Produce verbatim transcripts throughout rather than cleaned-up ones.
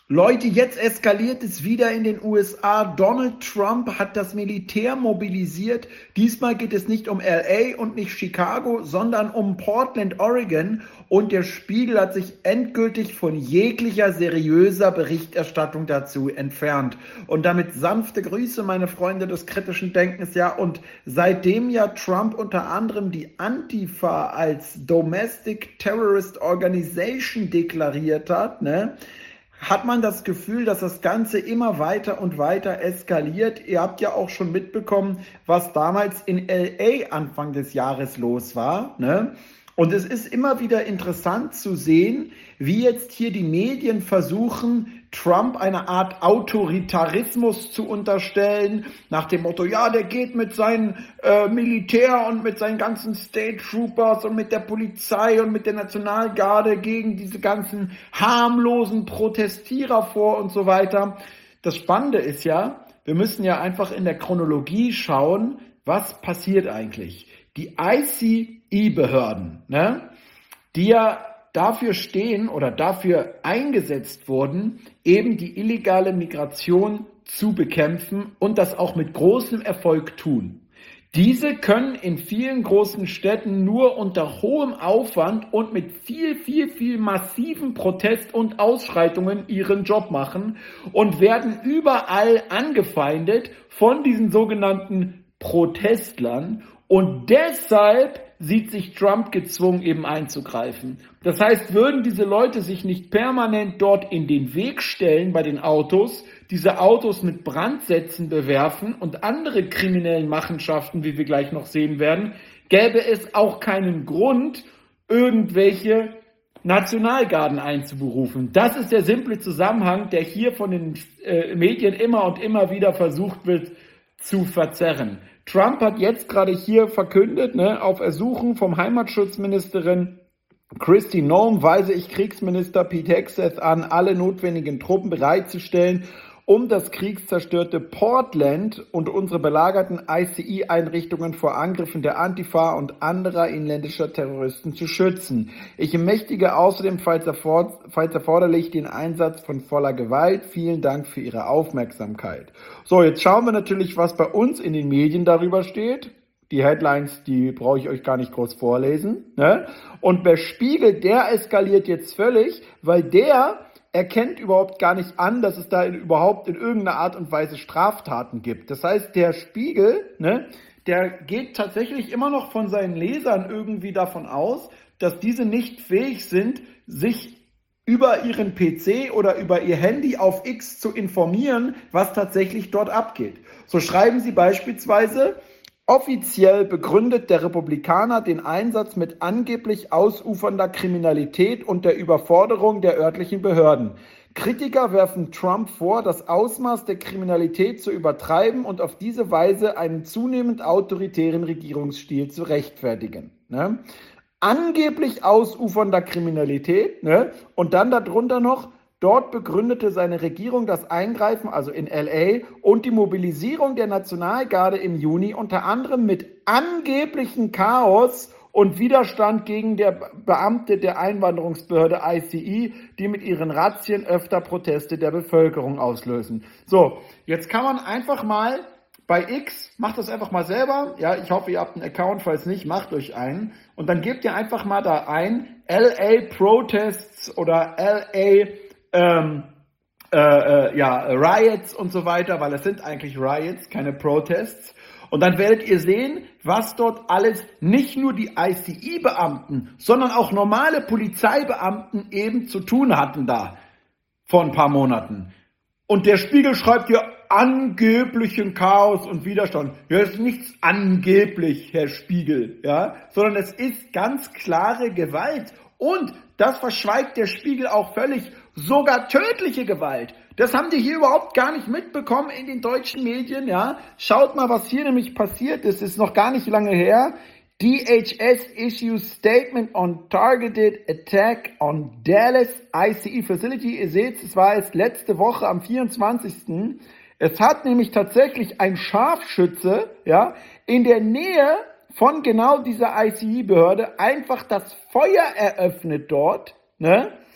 Leute, jetzt eskaliert es wieder in den U S A. Donald Trump hat das Militär mobilisiert. Diesmal geht es nicht um L A und nicht Chicago, sondern um Portland, Oregon. Und der Spiegel hat sich endgültig von jeglicher seriöser Berichterstattung dazu entfernt. Und damit sanfte Grüße, meine Freunde des kritischen Denkens. Ja, und seitdem ja Trump unter anderem die Antifa als Domestic Terrorist Organization deklariert hat, ne, hat man das Gefühl, dass das Ganze immer weiter und weiter eskaliert. Ihr habt ja auch schon mitbekommen, was damals in L A Anfang des Jahres los war, ne? Und es ist immer wieder interessant zu sehen, wie jetzt hier die Medien versuchen, Trump eine Art Autoritarismus zu unterstellen, nach dem Motto, ja, der geht mit seinem äh, Militär und mit seinen ganzen State Troopers und mit der Polizei und mit der Nationalgarde gegen diese ganzen harmlosen Protestierer vor und so weiter. Das Spannende ist ja, wir müssen ja einfach in der Chronologie schauen, was passiert eigentlich. Die I C E-Behörden, ne, die ja dafür stehen oder dafür eingesetzt wurden, eben die illegale Migration zu bekämpfen und das auch mit großem Erfolg tun. Diese können in vielen großen Städten nur unter hohem Aufwand und mit viel, viel, viel massiven Protest und Ausschreitungen ihren Job machen und werden überall angefeindet von diesen sogenannten Protestlern. Und deshalb sieht sich Trump gezwungen, eben einzugreifen. Das heißt, würden diese Leute sich nicht permanent dort in den Weg stellen bei den Autos, diese Autos mit Brandsätzen bewerfen und andere kriminellen Machenschaften, wie wir gleich noch sehen werden, gäbe es auch keinen Grund, irgendwelche Nationalgarden einzuberufen. Das ist der simple Zusammenhang, der hier von den äh, Medien immer und immer wieder versucht wird zu verzerren. Trump hat jetzt gerade hier verkündet, ne, auf Ersuchen vom Heimatschutzministerin Kristi Noem weise ich Kriegsminister Pete Hegseth an, alle notwendigen Truppen bereitzustellen, um das kriegszerstörte Portland und unsere belagerten I C E-Einrichtungen vor Angriffen der Antifa und anderer inländischer Terroristen zu schützen. Ich ermächtige außerdem, falls, erfor- falls erforderlich, den Einsatz von voller Gewalt. Vielen Dank für Ihre Aufmerksamkeit. So, jetzt schauen wir natürlich, was bei uns in den Medien darüber steht. Die Headlines, die brauche ich euch gar nicht groß vorlesen, ne? Und der Spiegel, der eskaliert jetzt völlig, weil der erkennt überhaupt gar nicht an, dass es da in, überhaupt in irgendeiner Art und Weise Straftaten gibt. Das heißt, der Spiegel, ne, der geht tatsächlich immer noch von seinen Lesern irgendwie davon aus, dass diese nicht fähig sind, sich über ihren P C oder über ihr Handy auf X zu informieren, was tatsächlich dort abgeht. So schreiben sie beispielsweise: Offiziell begründet der Republikaner den Einsatz mit angeblich ausufernder Kriminalität und der Überforderung der örtlichen Behörden. Kritiker werfen Trump vor, das Ausmaß der Kriminalität zu übertreiben und auf diese Weise einen zunehmend autoritären Regierungsstil zu rechtfertigen. Ne? Angeblich ausufernder Kriminalität, ne? Und dann darunter noch: Dort begründete seine Regierung das Eingreifen, also in L A, und die Mobilisierung der Nationalgarde im Juni unter anderem mit angeblichem Chaos und Widerstand gegen der Beamte der Einwanderungsbehörde I C E, die mit ihren Razzien öfter Proteste der Bevölkerung auslösen. So, jetzt kann man einfach mal bei X, macht das einfach mal selber, ja, ich hoffe, ihr habt einen Account, falls nicht, macht euch einen, und dann gebt ihr einfach mal da ein, L A Protests oder L A Ähm, äh, äh, ja, Riots und so weiter, weil es sind eigentlich Riots, keine Protests. Und dann werdet ihr sehen, was dort alles nicht nur die I C E-Beamten, sondern auch normale Polizeibeamten eben zu tun hatten da vor ein paar Monaten. Und der Spiegel schreibt hier angeblichen Chaos und Widerstand. Ja, es ist nichts angeblich, Herr Spiegel, ja, sondern es ist ganz klare Gewalt. Und das verschweigt der Spiegel auch völlig. Sogar tödliche Gewalt. Das haben die hier überhaupt gar nicht mitbekommen in den deutschen Medien, ja. Schaut mal, was hier nämlich passiert ist. Ist noch gar nicht lange her. D H S issues statement on targeted attack on Dallas I C E facility. Ihr seht, es war jetzt letzte Woche am vierundzwanzigsten Es hat nämlich tatsächlich ein Scharfschütze, ja, in der Nähe von genau dieser I C E-Behörde einfach das Feuer eröffnet dort, ne?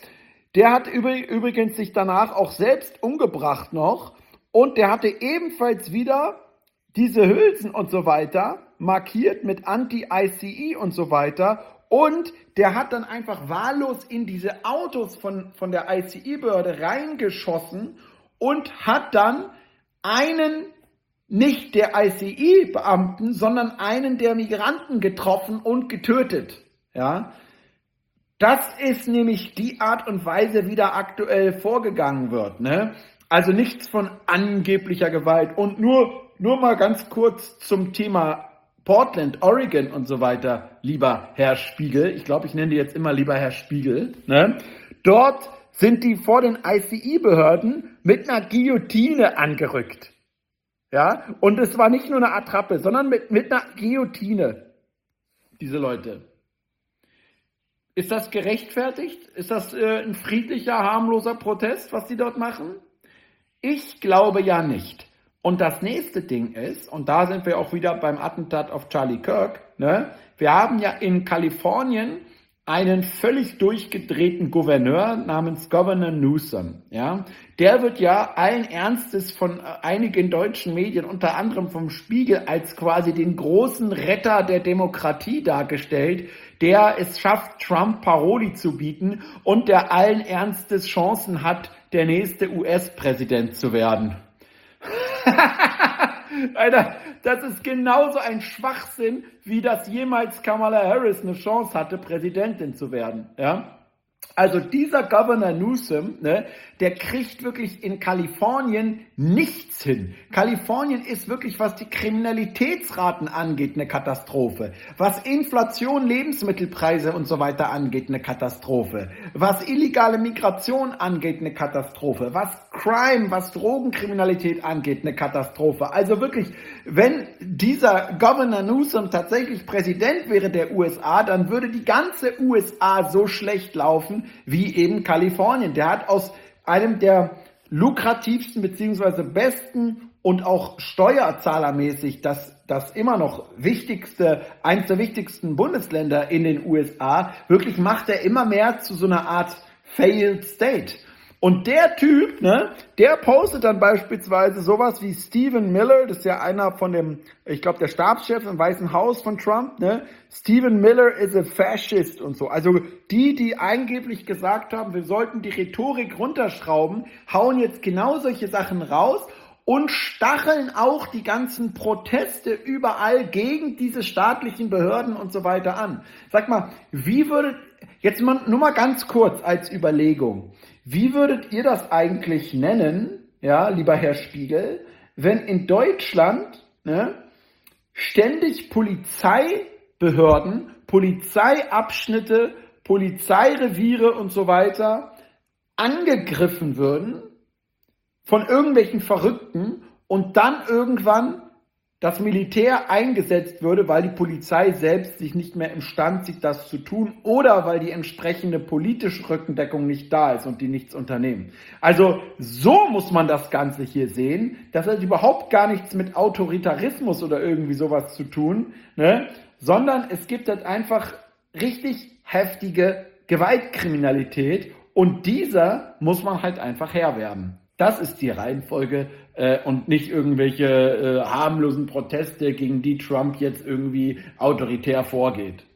Der hat übrigens sich danach auch selbst umgebracht noch und der hatte ebenfalls wieder diese Hülsen und so weiter markiert mit Anti-I C E und so weiter und der hat dann einfach wahllos in diese Autos von, von der I C E-Behörde reingeschossen und hat dann einen, nicht der I C E-Beamten, sondern einen der Migranten getroffen und getötet. Ja, das ist nämlich die Art und Weise, wie da aktuell vorgegangen wird, ne? Also nichts von angeblicher Gewalt und nur, nur mal ganz kurz zum Thema Portland, Oregon und so weiter, lieber Herr Spiegel. Ich glaube, ich nenne die jetzt immer lieber Herr Spiegel, ne? Dort sind die vor den I C E-Behörden mit einer Guillotine angerückt. Ja, und es war nicht nur eine Attrappe, sondern mit, mit einer Guillotine, diese Leute. Ist das gerechtfertigt? Ist das äh, ein friedlicher, harmloser Protest, was die dort machen? Ich glaube ja nicht. Und das nächste Ding ist, und da sind wir auch wieder beim Attentat auf Charlie Kirk, ne? Wir haben ja in Kalifornien einen völlig durchgedrehten Gouverneur namens Governor Newsom, ja. Der wird ja allen Ernstes von einigen deutschen Medien, unter anderem vom Spiegel, als quasi den großen Retter der Demokratie dargestellt, der es schafft, Trump Paroli zu bieten und der allen Ernstes Chancen hat, der nächste U S-Präsident zu werden. Alter, das ist genauso ein Schwachsinn, wie das jemals Kamala Harris eine Chance hatte, Präsidentin zu werden. Ja? Also dieser Governor Newsom, ne, der kriegt wirklich in Kalifornien nichts hin. Kalifornien ist wirklich, was die Kriminalitätsraten angeht, eine Katastrophe. Was Inflation, Lebensmittelpreise und so weiter angeht, eine Katastrophe. Was illegale Migration angeht, eine Katastrophe. Was Crime, was Drogenkriminalität angeht, eine Katastrophe. Also wirklich, wenn dieser Governor Newsom tatsächlich Präsident wäre der U S A, dann würde die ganze U S A so schlecht laufen, wie eben Kalifornien. Der hat aus einem der lukrativsten beziehungsweise besten und auch steuerzahlermäßig das, das immer noch wichtigste, eines der wichtigsten Bundesländer in den U S A, wirklich macht er immer mehr zu so einer Art Failed State. Und der Typ, ne, der postet dann beispielsweise sowas wie Stephen Miller, das ist ja einer von dem, ich glaube, der Stabschef im Weißen Haus von Trump, ne, Stephen Miller is a fascist und so. Also die, die angeblich gesagt haben, wir sollten die Rhetorik runterschrauben, hauen jetzt genau solche Sachen raus und stacheln auch die ganzen Proteste überall gegen diese staatlichen Behörden und so weiter an. Sag mal, wie würdet, jetzt mal, nur mal ganz kurz als Überlegung, wie würdet ihr das eigentlich nennen, ja, lieber Herr Spiegel, wenn in Deutschland, ne, ständig Polizeibehörden, Polizeiabschnitte, Polizeireviere und so weiter angegriffen würden von irgendwelchen Verrückten und dann irgendwann das Militär eingesetzt würde, weil die Polizei selbst sich nicht mehr imstand sieht, das zu tun, oder weil die entsprechende politische Rückendeckung nicht da ist und die nichts unternehmen. Also so muss man das Ganze hier sehen. Das hat überhaupt gar nichts mit Autoritarismus oder irgendwie sowas zu tun, ne? Sondern es gibt halt einfach richtig heftige Gewaltkriminalität und dieser muss man halt einfach Herr werden. Das ist die Reihenfolge äh, und nicht irgendwelche äh, harmlosen Proteste, gegen die Trump jetzt irgendwie autoritär vorgeht.